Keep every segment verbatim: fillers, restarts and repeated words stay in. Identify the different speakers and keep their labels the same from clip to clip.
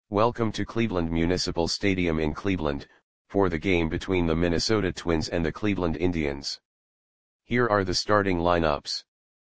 Speaker 1: Welcome to Cleveland Municipal Stadium in Cleveland, for the game between the Minnesota Twins and the Cleveland Indians. Here are the starting lineups.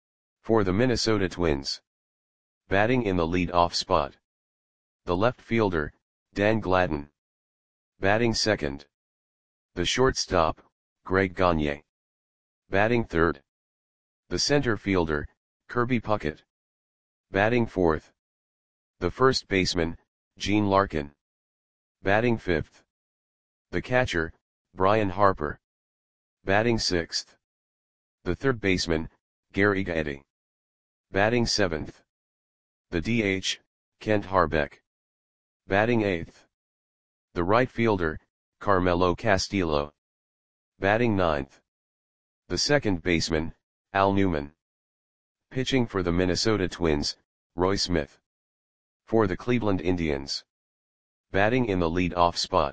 Speaker 1: For the Minnesota Twins. Batting in the lead-off spot. The left fielder, Dan Gladden. Batting second. The shortstop, Greg Gagne. Batting third. The center fielder, Kirby Puckett. Batting fourth. The first baseman, Gene Larkin. Batting fifth. The catcher, Brian Harper. Batting sixth. The third baseman, Gary Gaetti. Batting seventh. The D H, Kent Hrbek. Batting eighth. The right fielder, Carmelo Castillo. Batting ninth. The second baseman, Al Newman. Pitching for the Minnesota Twins, Roy Smith. For the Cleveland Indians. Batting in the lead-off spot.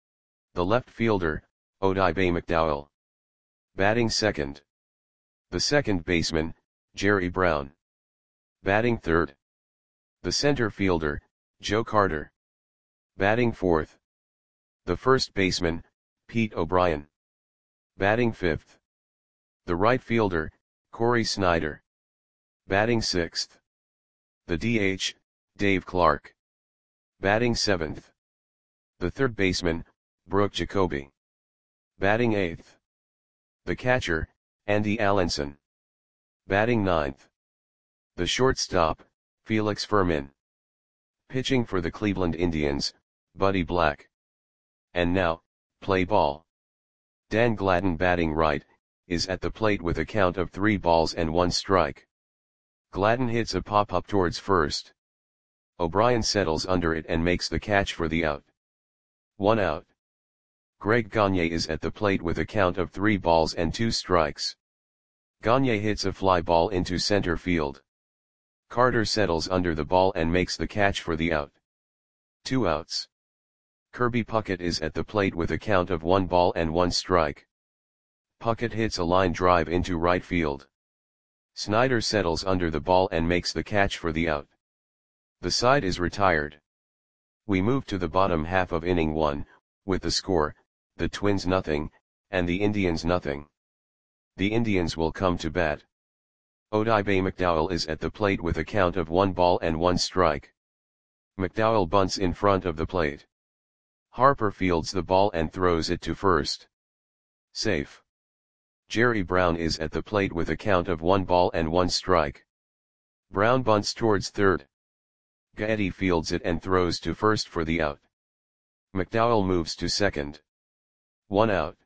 Speaker 1: The left fielder, Odibe McDowell. Batting second. The second baseman, Jerry Brown. Batting third. The center fielder, Joe Carter. Batting fourth. The first baseman, Pete O'Brien. Batting fifth. The right fielder, Corey Snyder. Batting sixth. The D H, Dave Clark. Batting seventh. The third baseman, Brooke Jacoby. Batting eighth. The catcher, Andy Allenson. Batting ninth. The shortstop, Felix Fermin. Pitching for the Cleveland Indians, Buddy Black. And now, play ball. Dan Gladden batting right, is at the plate with a count of three balls and one strike. Gladden hits a pop-up towards first. O'Brien settles under it and makes the catch for the out. One out. Greg Gagne is at the plate with a count of three balls and two strikes. Gagne hits a fly ball into center field. Carter settles under the ball and makes the catch for the out. Two outs. Kirby Puckett is at the plate with a count of one ball and one strike. Puckett hits a line drive into right field. Snyder settles under the ball and makes the catch for the out. The side is retired. We move to the bottom half of inning one, with the score, the Twins nothing, and the Indians nothing. The Indians will come to bat. Odibe McDowell is at the plate with a count of one ball and one strike. McDowell bunts in front of the plate. Harper fields the ball and throws it to first. Safe. Jerry Brown is at the plate with a count of one ball and one strike. Brown bunts towards third. Gaetti fields it and throws to first for the out. McDowell moves to second. One out.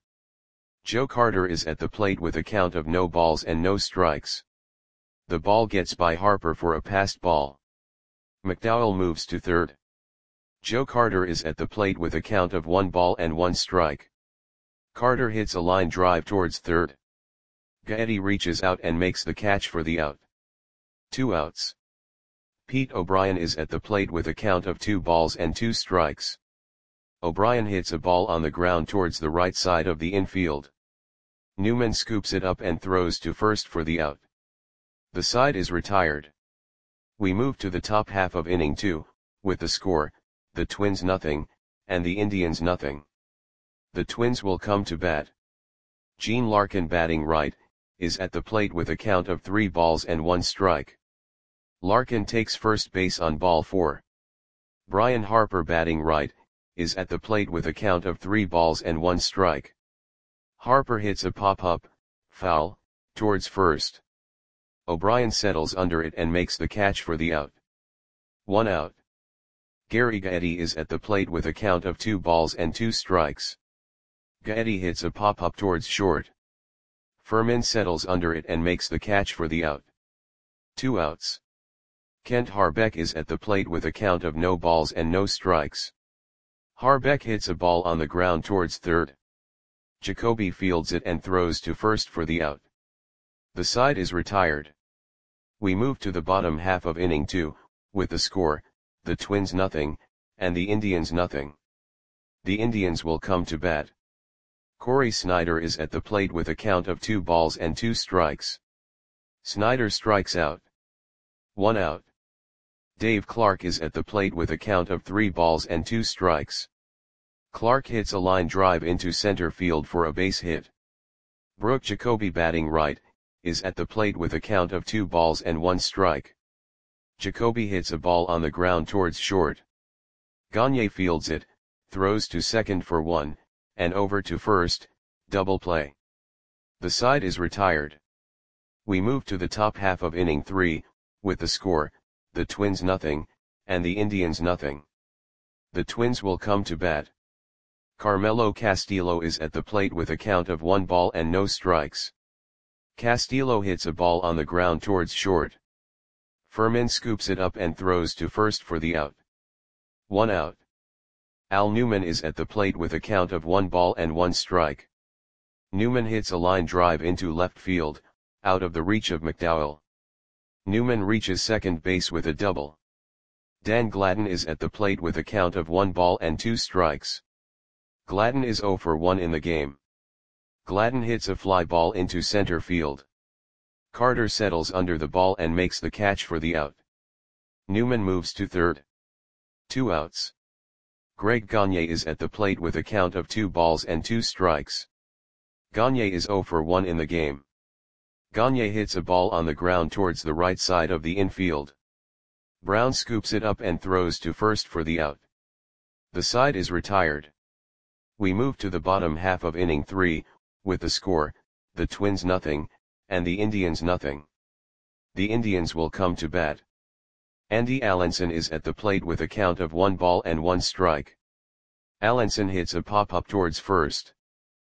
Speaker 1: Joe Carter is at the plate with a count of no balls and no strikes. The ball gets by Harper for a passed ball. McDowell moves to third. Joe Carter is at the plate with a count of one ball and one strike. Carter hits a line drive towards third. Gaetti reaches out and makes the catch for the out. Two outs. Pete O'Brien is at the plate with a count of two balls and two strikes. O'Brien hits a ball on the ground towards the right side of the infield. Newman scoops it up and throws to first for the out. The side is retired. We move to the top half of inning two, with the score, the Twins nothing, and the Indians nothing. The Twins will come to bat. Gene Larkin batting right, is at the plate with a count of three balls and one strike. Larkin takes first base on ball four. Brian Harper batting right, is at the plate with a count of three balls and one strike. Harper hits a pop-up, foul, towards first. O'Brien settles under it and makes the catch for the out. One out. Gary Gaetti is at the plate with a count of two balls and two strikes. Gaetti hits a pop-up towards short. Fermin settles under it and makes the catch for the out. Two outs. Kent Hrbek is at the plate with a count of no balls and no strikes. Hrbek hits a ball on the ground towards third. Jacoby fields it and throws to first for the out. The side is retired. We move to the bottom half of inning two, with the score, the Twins nothing, and the Indians nothing. The Indians will come to bat. Corey Snyder is at the plate with a count of two balls and two strikes. Snyder strikes out. One out. Dave Clark is at the plate with a count of three balls and two strikes. Clark hits a line drive into center field for a base hit. Brooke Jacoby, batting right, is at the plate with a count of two balls and one strike. Jacoby hits a ball on the ground towards short. Gagne fields it, throws to second for one, and over to first, double play. The side is retired. We move to the top half of inning three, with the score, the Twins nothing, and the Indians nothing. The Twins will come to bat. Carmelo Castillo is at the plate with a count of one ball and no strikes. Castillo hits a ball on the ground towards short. Furman scoops it up and throws to first for the out. One out. Al Newman is at the plate with a count of one ball and one strike. Newman hits a line drive into left field, out of the reach of McDowell. Newman reaches second base with a double. Dan Gladden is at the plate with a count of one ball and two strikes. Gladden is zero for one in the game. Gladden hits a fly ball into center field. Carter settles under the ball and makes the catch for the out. Newman moves to third. Two outs. Greg Gagne is at the plate with a count of two balls and two strikes. Gagne is zero for one in the game. Gagne hits a ball on the ground towards the right side of the infield. Brown scoops it up and throws to first for the out. The side is retired. We move to the bottom half of inning three, with the score, the Twins nothing, and the Indians nothing. The Indians will come to bat. Andy Allenson is at the plate with a count of one ball and one strike. Allenson hits a pop-up towards first.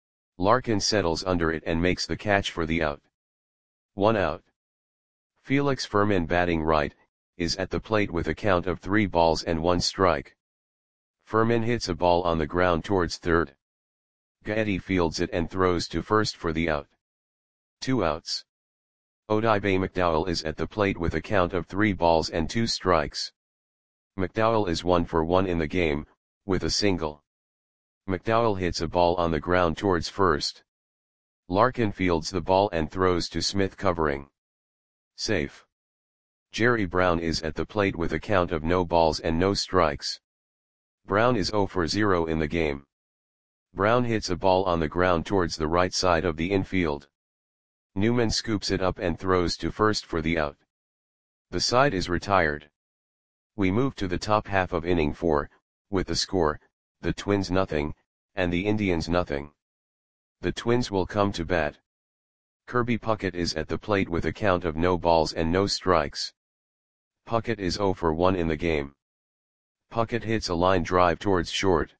Speaker 1: Larkin settles under it and makes the catch for the out. One out. Felix Furman, batting right, is at the plate with a count of three balls and one strike. Furman hits a ball on the ground towards third. Gaetti fields it and throws to first for the out. Two outs. Odibe McDowell is at the plate with a count of three balls and two strikes. McDowell is one for one in the game, with a single. McDowell hits a ball on the ground towards first. Larkin fields the ball and throws to Smith, covering. Safe. Jerry Brown is at the plate with a count of no balls and no strikes. Brown is zero for zero in the game. Brown hits a ball on the ground towards the right side of the infield. Newman scoops it up and throws to first for the out. The side is retired. We move to the top half of inning four, with the score, the Twins nothing, and the Indians nothing. The Twins will come to bat. Kirby Puckett is at the plate with a count of no balls and no strikes. Puckett is zero for one in the game. Puckett hits a line drive towards short.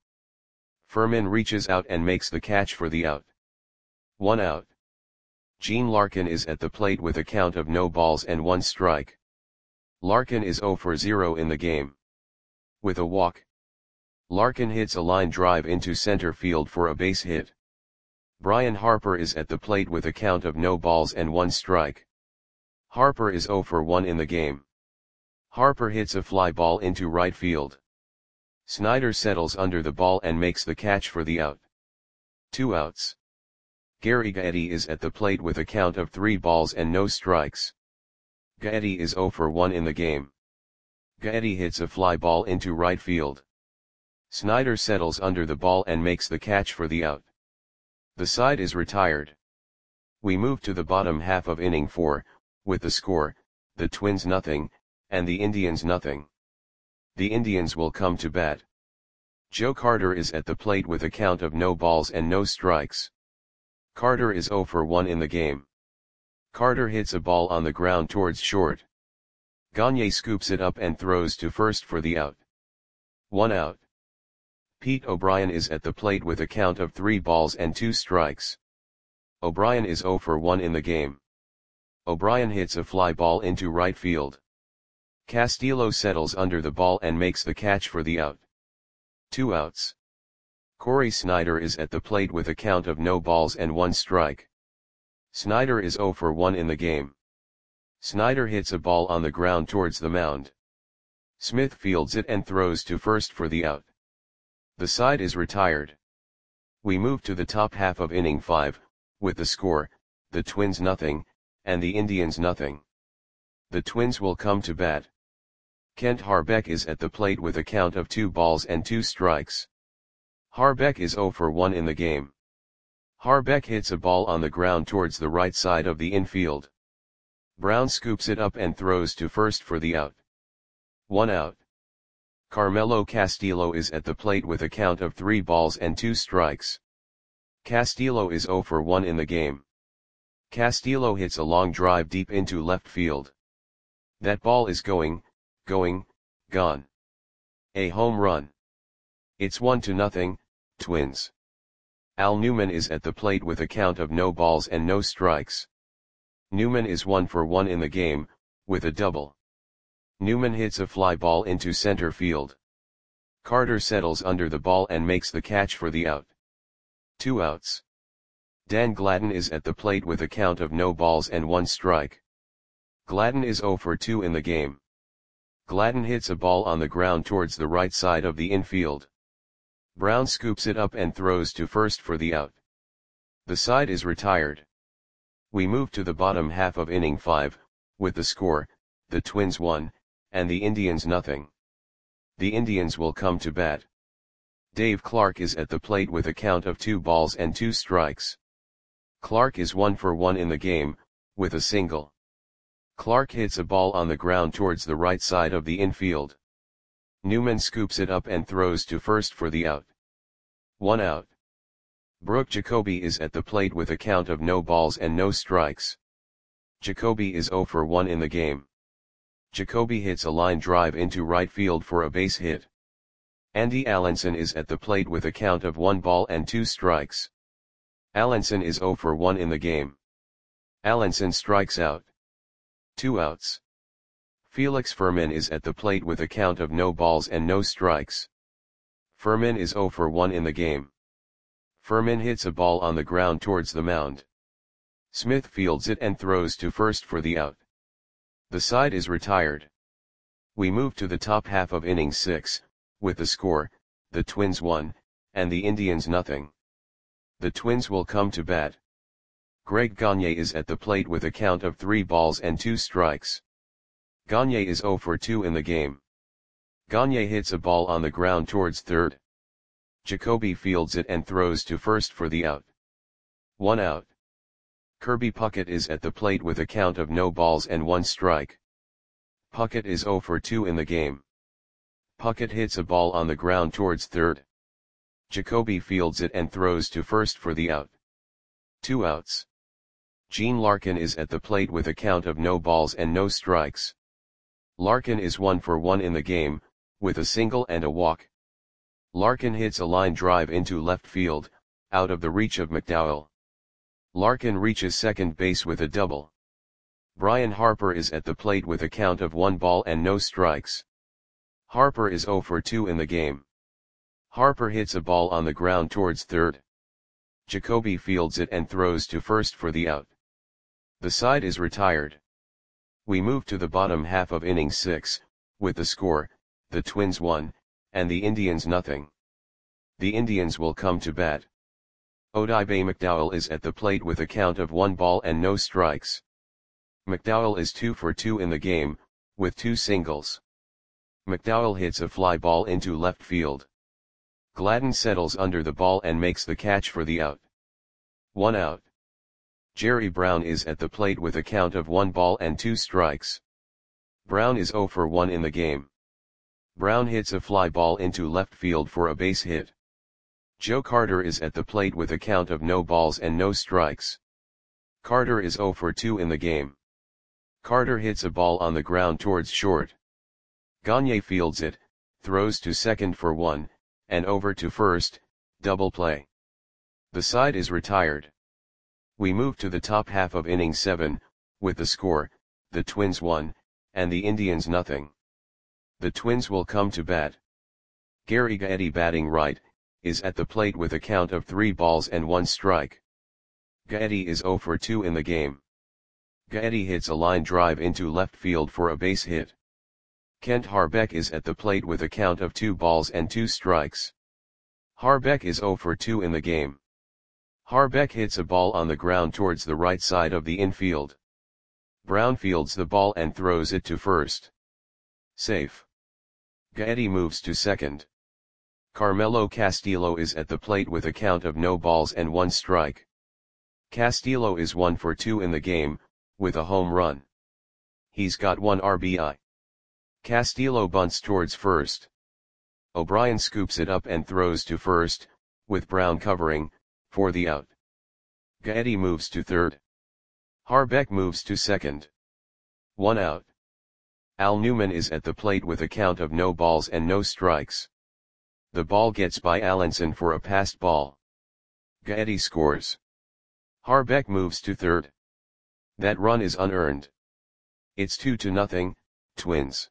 Speaker 1: Furman reaches out and makes the catch for the out. One out. Gene Larkin is at the plate with a count of no balls and one strike. Larkin is zero for zero in the game. With a walk. Larkin hits a line drive into center field for a base hit. Brian Harper is at the plate with a count of no balls and one strike. Harper is zero for one in the game. Harper hits a fly ball into right field. Snyder settles under the ball and makes the catch for the out. Two outs. Gary Gaetti is at the plate with a count of three balls and no strikes. Gaetti is zero for one in the game. Gaetti hits a fly ball into right field. Snyder settles under the ball and makes the catch for the out. The side is retired. We move to the bottom half of inning four, with the score, the Twins nothing, and the Indians nothing. The Indians will come to bat. Joe Carter is at the plate with a count of no balls and no strikes. Carter is zero for one in the game. Carter hits a ball on the ground towards short. Gagne scoops it up and throws to first for the out. One out. Pete O'Brien is at the plate with a count of three balls and two strikes. O'Brien is zero for one in the game. O'Brien hits a fly ball into right field. Castillo settles under the ball and makes the catch for the out. Two outs. Corey Snyder is at the plate with a count of no balls and one strike. Snyder is zero for one in the game. Snyder hits a ball on the ground towards the mound. Smith fields it and throws to first for the out. The side is retired. We move to the top half of inning five, with the score, the Twins nothing, and the Indians nothing. The Twins will come to bat. Kent Harbeck is at the plate with a count of two balls and two strikes. Harbeck is zero for one in the game. Harbeck hits a ball on the ground towards the right side of the infield. Brown scoops it up and throws to first for the out. One out. Carmelo Castillo is at the plate with a count of three balls and two strikes. Castillo is zero for one in the game. Castillo hits a long drive deep into left field. That ball is going, going, gone. A home run. It's one to nothing, Twins. Al Newman is at the plate with a count of no balls and no strikes. Newman is one for one in the game, with a double. Newman hits a fly ball into center field. Carter settles under the ball and makes the catch for the out. Two outs. Dan Gladden is at the plate with a count of no balls and one strike. Gladden is zero for two in the game. Gladden hits a ball on the ground towards the right side of the infield. Brown scoops it up and throws to first for the out. The side is retired. We move to the bottom half of inning five, with the score, the Twins one, and the Indians nothing. The Indians will come to bat. Dave Clark is at the plate with a count of two balls and two strikes. Clark is one for one in the game, with a single. Clark hits a ball on the ground towards the right side of the infield. Newman scoops it up and throws to first for the out. One out. Brooke Jacoby is at the plate with a count of no balls and no strikes. Jacoby is zero for one in the game. Jacoby hits a line drive into right field for a base hit. Andy Allenson is at the plate with a count of one ball and two strikes. Allenson is zero for one in the game. Allenson strikes out. Two outs. Felix Fermin is at the plate with a count of no balls and no strikes. Fermin is zero for one in the game. Fermin hits a ball on the ground towards the mound. Smith fields it and throws to first for the out. The side is retired. We move to the top half of inning six, with the score, the Twins one, and the Indians nothing. The Twins will come to bat. Greg Gagne is at the plate with a count of three balls and two strikes. Gagne is zero for two in the game. Gagne hits a ball on the ground towards third. Jacoby fields it and throws to first for the out. One out. Kirby Puckett is at the plate with a count of no balls and one strike. Puckett is zero for two in the game. Puckett hits a ball on the ground towards third. Jacoby fields it and throws to first for the out. Two outs. Gene Larkin is at the plate with a count of no balls and no strikes. Larkin is one for one in the game, with a single and a walk. Larkin hits a line drive into left field, out of the reach of McDowell. Larkin reaches second base with a double. Brian Harper is at the plate with a count of one ball and no strikes. Harper is zero for two in the game. Harper hits a ball on the ground towards third. Jacoby fields it and throws to first for the out. The side is retired. We move to the bottom half of inning six, with the score, the Twins one, and the Indians nothing. The Indians will come to bat. Odibe McDowell is at the plate with a count of one ball and no strikes. McDowell is two for two in the game, with two singles. McDowell hits a fly ball into left field. Gladden settles under the ball and makes the catch for the out. One out. Jerry Brown is at the plate with a count of one ball and two strikes. Brown is zero for one in the game. Brown hits a fly ball into left field for a base hit. Joe Carter is at the plate with a count of no balls and no strikes. Carter is zero for two in the game. Carter hits a ball on the ground towards short. Gagne fields it, throws to second for one, and over to first, double play. The side is retired. We move to the top half of inning seven, with the score, the Twins one, and the Indians nothing. The Twins will come to bat. Gary Gaetti batting right, is at the plate with a count of three balls and one strike. Gaetti is zero for two in the game. Gaetti hits a line drive into left field for a base hit. Kent Harbeck is at the plate with a count of two balls and two strikes. Harbeck is zero for two in the game. Harbeck hits a ball on the ground towards the right side of the infield. Brown fields the ball and throws it to first. Safe. Gaetti moves to second. Carmelo Castillo is at the plate with a count of no balls and one strike. Castillo is one for two in the game, with a home run. He's got one R B I. Castillo bunts towards first. O'Brien scoops it up and throws to first, with Brown covering, for the out. Gaetti moves to third. Harbeck moves to second. One out. Al Newman is at the plate with a count of no balls and no strikes. The ball gets by Allenson for a passed ball. Gaetti scores. Harbeck moves to third. That run is unearned. It's two to nothing, Twins.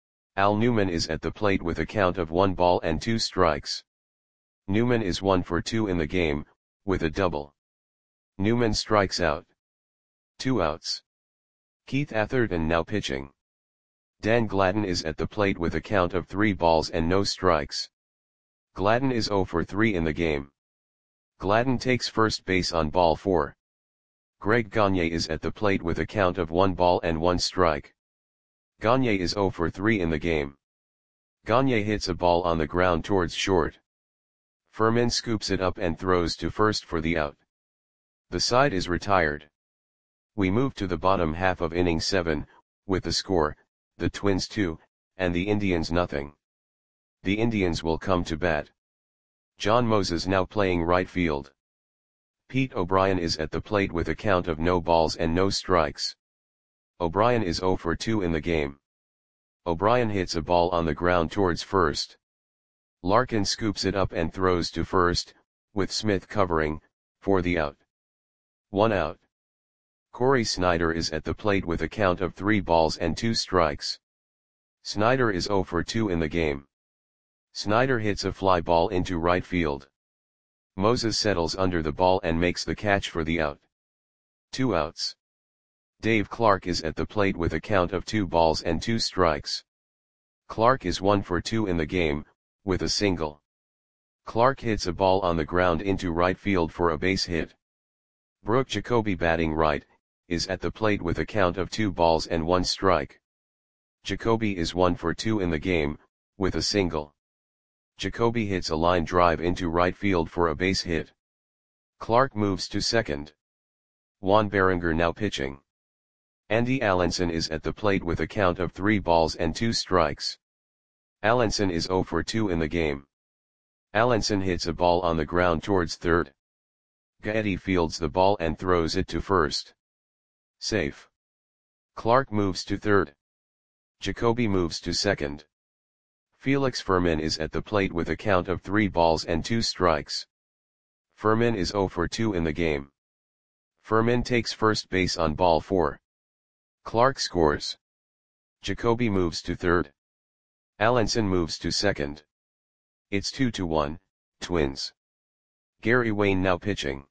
Speaker 1: Al Newman is at the plate with a count of one ball and two strikes. Newman is one for two in the game, with a double. Newman strikes out. Two outs. Keith Atherton now pitching. Dan Gladden is at the plate with a count of three balls and no strikes. Gladden is zero for three in the game. Gladden takes first base on ball four. Greg Gagne is at the plate with a count of one ball and one strike. Gagne is zero for three in the game. Gagne hits a ball on the ground towards short. Furman scoops it up and throws to first for the out. The side is retired. We move to the bottom half of inning seven, with the score, the Twins two, and the Indians nothing. The Indians will come to bat. John Moses now playing right field. Pete O'Brien is at the plate with a count of no balls and no strikes. O'Brien is zero for two in the game. O'Brien hits a ball on the ground towards first. Larkin scoops it up and throws to first, with Smith covering, for the out. One out. Corey Snyder is at the plate with a count of three balls and two strikes. Snyder is zero for two in the game. Snyder hits a fly ball into right field. Moses settles under the ball and makes the catch for the out. Two outs. Dave Clark is at the plate with a count of two balls and two strikes. Clark is one for two in the game, with a single. Clark hits a ball on the ground into right field for a base hit. Brooke Jacoby batting right, is at the plate with a count of two balls and one strike. Jacoby is one for two in the game, with a single. Jacoby hits a line drive into right field for a base hit. Clark moves to second. Juan Berenger now pitching. Andy Allenson is at the plate with a count of three balls and two strikes. Allenson is zero for two in the game. Allenson hits a ball on the ground towards third. Gaetti fields the ball and throws it to first. Safe. Clark moves to third. Jacoby moves to second. Felix Furman is at the plate with a count of three balls and two strikes. Furman is zero for two in the game. Furman takes first base on ball four. Clark scores. Jacoby moves to third. Allenson moves to second. It's two to one, Twins. Gary Wayne now pitching.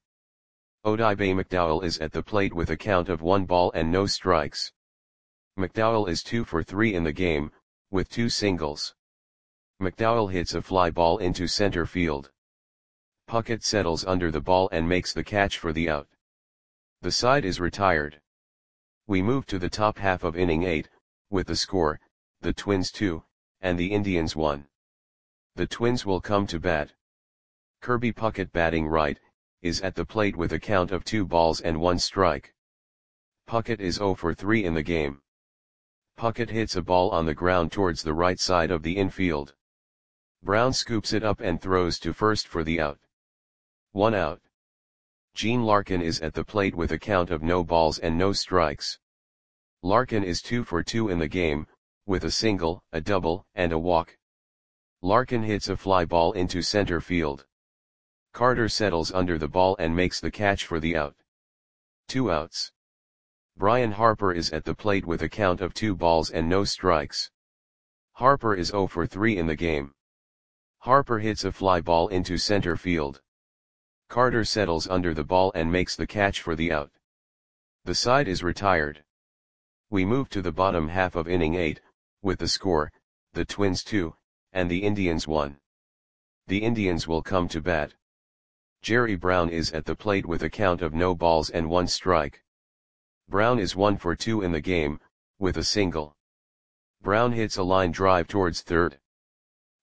Speaker 1: Odibe McDowell is at the plate with a count of one ball and no strikes. McDowell is two for three in the game, with two singles. McDowell hits a fly ball into center field. Puckett settles under the ball and makes the catch for the out. The side is retired. We move to the top half of inning eight, with the score, the Twins two, and the Indians one. The Twins will come to bat. Kirby Puckett batting right, is at the plate with a count of two balls and one strike. Puckett is zero for three in the game. Puckett hits a ball on the ground towards the right side of the infield. Brown scoops it up and throws to first for the out. One out. Gene Larkin is at the plate with a count of no balls and no strikes. Larkin is two for two in the game, with a single, a double, and a walk. Larkin hits a fly ball into center field. Carter settles under the ball and makes the catch for the out. Two outs. Brian Harper is at the plate with a count of two balls and no strikes. Harper is zero for three in the game. Harper hits a fly ball into center field. Carter settles under the ball and makes the catch for the out. The side is retired. We move to the bottom half of inning eight, with the score, the Twins two, and the Indians one. The Indians will come to bat. Jerry Brown is at the plate with a count of no balls and one strike. Brown is one for two in the game, with a single. Brown hits a line drive towards third.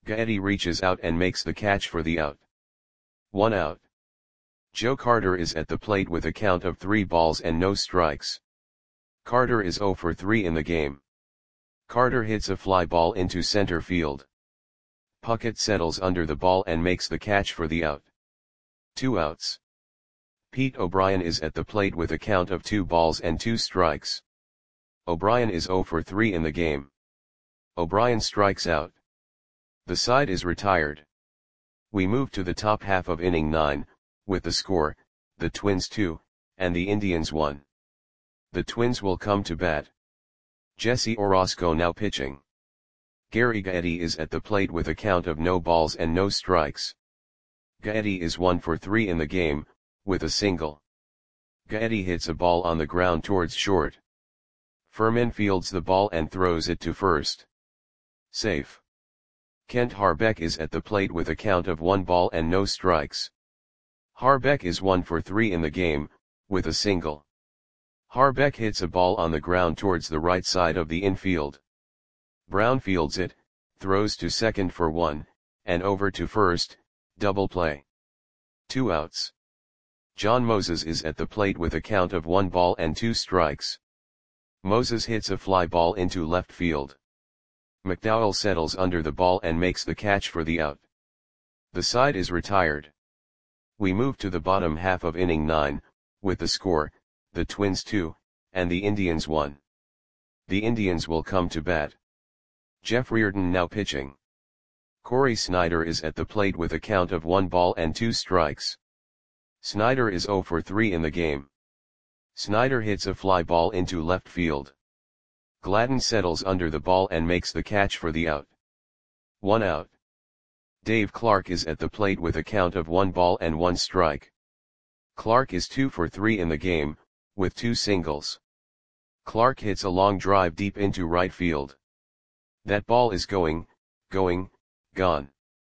Speaker 1: Gaetti reaches out and makes the catch for the out. One out. Joe Carter is at the plate with a count of three balls and no strikes. Carter is zero for three in the game. Carter hits a fly ball into center field. Puckett settles under the ball and makes the catch for the out. Two outs. Pete O'Brien is at the plate with a count of two balls and two strikes. O'Brien is zero for three in the game. O'Brien strikes out. The side is retired. We move to the top half of inning nine, with the score, the Twins two, and the Indians one. The Twins will come to bat. Jesse Orosco now pitching. Gary Gaetti is at the plate with a count of no balls and no strikes. Gaetti is one for three in the game, with a single. Gaetti hits a ball on the ground towards short. Furman fields the ball and throws it to first. Safe. Kent Harbeck is at the plate with a count of one ball and no strikes. Harbeck is one for three in the game, with a single. Harbeck hits a ball on the ground towards the right side of the infield. Brown fields it, throws to second for one, and over to first, double play. Two outs. John Moses is at the plate with a count of one ball and two strikes. Moses hits a fly ball into left field. McDowell settles under the ball and makes the catch for the out. The side is retired. We move to the bottom half of inning nine, with the score, the Twins two, and the Indians one. The Indians will come to bat. Jeff Reardon now pitching. Corey Snyder is at the plate with a count of one ball and two strikes. Snyder is zero for three in the game. Snyder hits a fly ball into left field. Gladden settles under the ball and makes the catch for the out. One out. Dave Clark is at the plate with a count of one ball and one strike. Clark is two for three in the game, with two singles. Clark hits a long drive deep into right field. That ball is going, going, gone.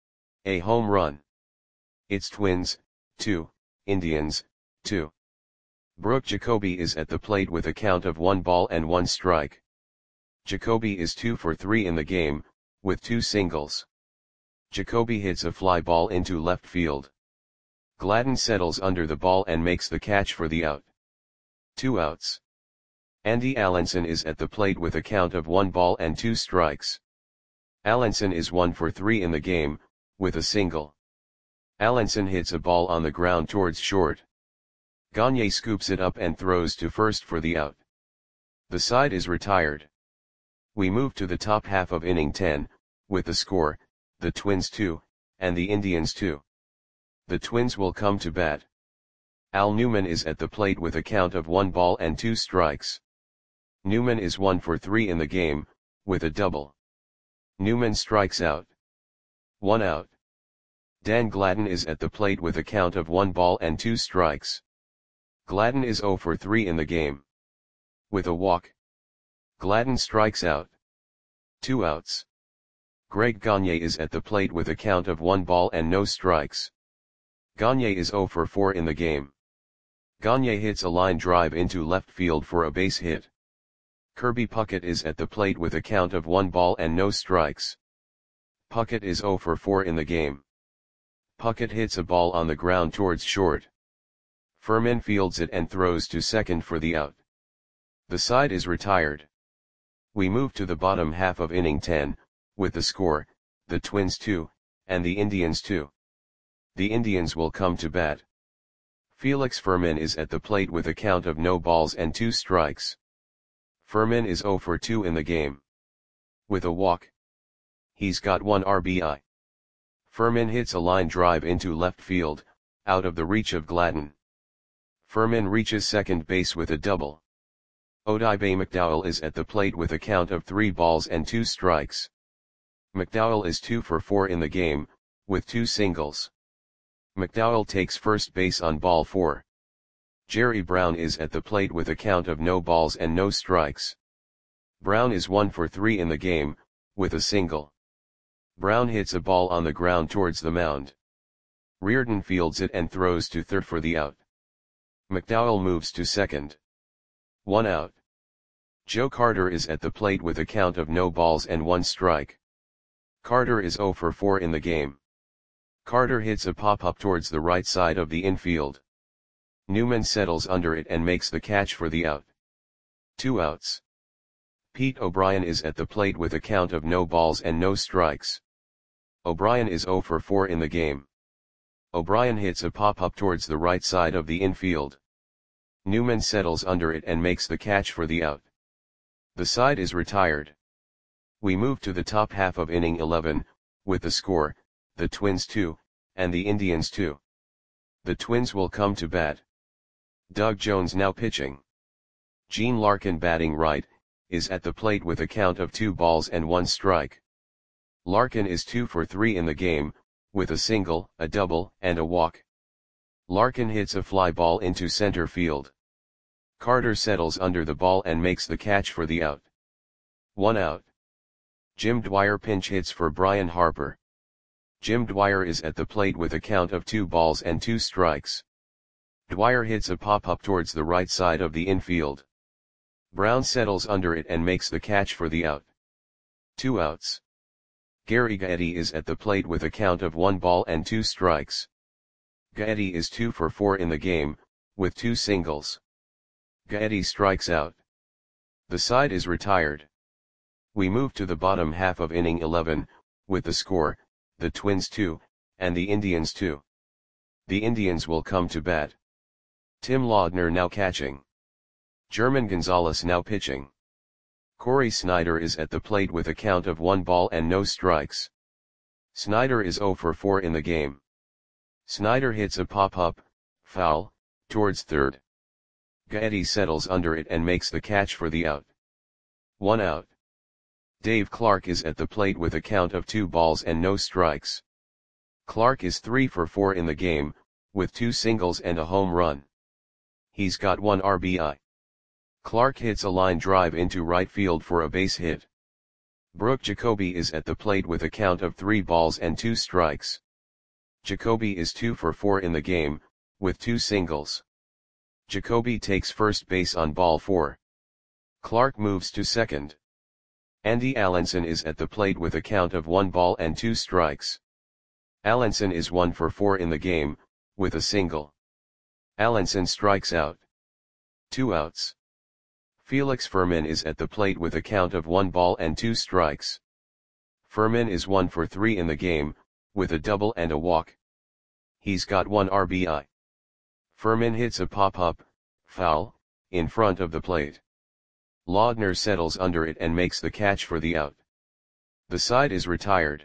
Speaker 1: A home run. It's Twins, two, Indians, two. Brooke Jacoby is at the plate with a count of one ball and one strike. Jacoby is two for three in the game, with two singles. Jacoby hits a fly ball into left field. Gladden settles under the ball and makes the catch for the out. Two outs. Andy Allenson is at the plate with a count of one ball and two strikes. Allenson is one for three in the game, with a single. Allenson hits a ball on the ground towards short. Gagne scoops it up and throws to first for the out. The side is retired. We move to the top half of inning ten, with the score, the Twins two, and the Indians two. The Twins will come to bat. Al Newman is at the plate with a count of one ball and two strikes. Newman is one for three in the game, with a double. Newman strikes out. One out. Dan Gladden is at the plate with a count of one ball and two strikes. Gladden is zero for three in the game. With a walk. Gladden strikes out. Two outs. Greg Gagne is at the plate with a count of one ball and no strikes. Gagne is zero for four in the game. Gagne hits a line drive into left field for a base hit. Kirby Puckett is at the plate with a count of one ball and no strikes. Puckett is zero for four in the game. Puckett hits a ball on the ground towards short. Furman fields it and throws to second for the out. The side is retired. We move to the bottom half of inning ten, with the score, the Twins two, and the Indians two. The Indians will come to bat. Felix Furman is at the plate with a count of no balls and two strikes. Furman is zero for two in the game. With a walk. He's got one R B I. Furman hits a line drive into left field, out of the reach of Gladden. Furman reaches second base with a double. Odibe McDowell is at the plate with a count of three balls and two strikes. McDowell is two for four in the game, with two singles. McDowell takes first base on ball four. Jerry Brown is at the plate with a count of no balls and no strikes. Brown is one for three in the game, with a single. Brown hits a ball on the ground towards the mound. Reardon fields it and throws to third for the out. McDowell moves to second. One out. Joe Carter is at the plate with a count of no balls and one strike. Carter is zero for four in the game. Carter hits a pop-up towards the right side of the infield. Newman settles under it and makes the catch for the out. Two outs. Pete O'Brien is at the plate with a count of no balls and no strikes. O'Brien is zero for four in the game. O'Brien hits a pop-up towards the right side of the infield. Newman settles under it and makes the catch for the out. The side is retired. We move to the top half of inning eleven, with the score, the Twins two, and the Indians two. The Twins will come to bat. Doug Jones now pitching. Gene Larkin batting right, is at the plate with a count of two balls and one strike. Larkin is two for three in the game, with a single, a double, and a walk. Larkin hits a fly ball into center field. Carter settles under the ball and makes the catch for the out. One out. Jim Dwyer pinch hits for Brian Harper. Jim Dwyer is at the plate with a count of two balls and two strikes. Dwyer hits a pop-up towards the right side of the infield. Brown settles under it and makes the catch for the out. Two outs. Gary Gaetti is at the plate with a count of one ball and two strikes. Gaetti is two for four in the game, with two singles. Gaetti strikes out. The side is retired. We move to the bottom half of inning eleven, with the score, the Twins two, and the Indians two. The Indians will come to bat. Tim Laudner now catching. German Gonzalez now pitching. Corey Snyder is at the plate with a count of one ball and no strikes. Snyder is zero for four in the game. Snyder hits a pop-up, foul, towards third. Gaetti settles under it and makes the catch for the out. One out. Dave Clark is at the plate with a count of two balls and no strikes. Clark is three for four in the game, with two singles and a home run. He's got one R B I. Clark hits a line drive into right field for a base hit. Brooke Jacoby is at the plate with a count of three balls and two strikes. Jacoby is two for four in the game, with two singles. Jacoby takes first base on ball four. Clark moves to second. Andy Allenson is at the plate with a count of one ball and two strikes. Allenson is one for four in the game, with a single. Allenson strikes out. Two outs. Felix Furman is at the plate with a count of one ball and two strikes. Furman is one for three in the game, with a double and a walk. He's got one R B I. Furman hits a pop-up, foul, in front of the plate. Laudner settles under it and makes the catch for the out. The side is retired.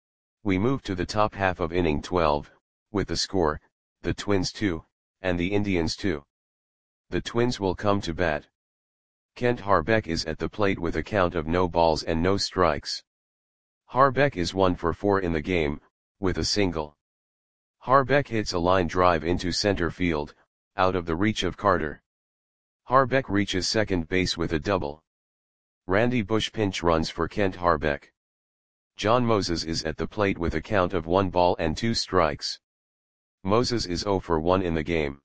Speaker 1: We move to the top half of inning twelve, with the score, the Twins two, and the Indians two. The Twins will come to bat. Kent Harbeck is at the plate with a count of no balls and no strikes. Harbeck is one for four in the game, with a single. Harbeck hits a line drive into center field, out of the reach of Carter. Harbeck reaches second base with a double. Randy Bush pinch runs for Kent Harbeck. John Moses is at the plate with a count of one ball and two strikes. Moses is zero for one in the game.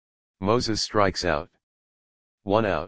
Speaker 1: Moses strikes out. One out.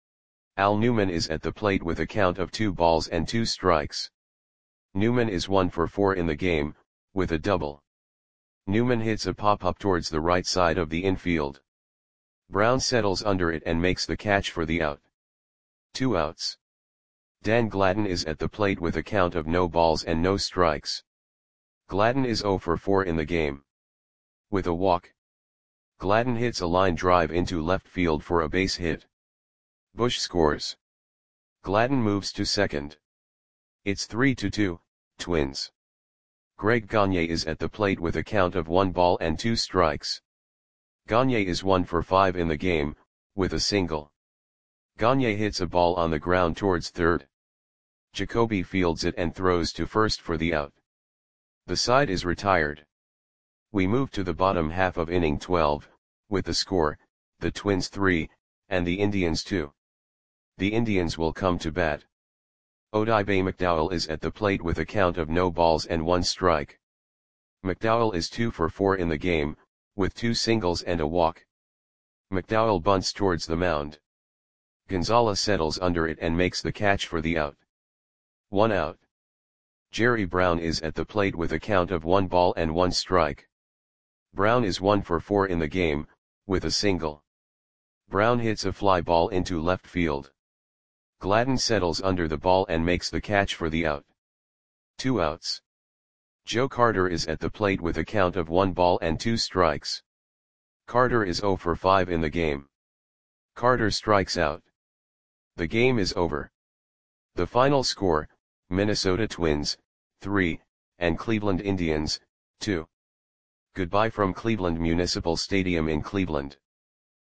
Speaker 1: Al Newman is at the plate with a count of two balls and two strikes. Newman is one for four in the game, with a double. Newman hits a pop-up towards the right side of the infield. Brown settles under it and makes the catch for the out. Two outs. Dan Gladden is at the plate with a count of no balls and no strikes. Gladden is zero for four in the game. With a walk. Gladden hits a line drive into left field for a base hit. Bush scores. Gladden moves to second. It's three to two, Twins. Greg Gagne is at the plate with a count of one ball and two strikes. Gagne is one for five in the game, with a single. Gagne hits a ball on the ground towards third. Jacoby fields it and throws to first for the out. The side is retired. We move to the bottom half of inning twelve, with the score, the Twins three, and the Indians two. The Indians will come to bat. Odibe McDowell is at the plate with a count of no balls and one strike. McDowell is two for four in the game, with two singles and a walk. McDowell bunts towards the mound. Gonzalez settles under it and makes the catch for the out. One out. Jerry Brown is at the plate with a count of one ball and one strike. Brown is one for four in the game, with a single. Brown hits a fly ball into left field. Gladden settles under the ball and makes the catch for the out. Two outs. Joe Carter is at the plate with a count of one ball and two strikes. Carter is zero for five in the game. Carter strikes out. The game is over. The final score, Minnesota Twins, three, and Cleveland Indians, two. Goodbye from Cleveland Municipal Stadium in Cleveland.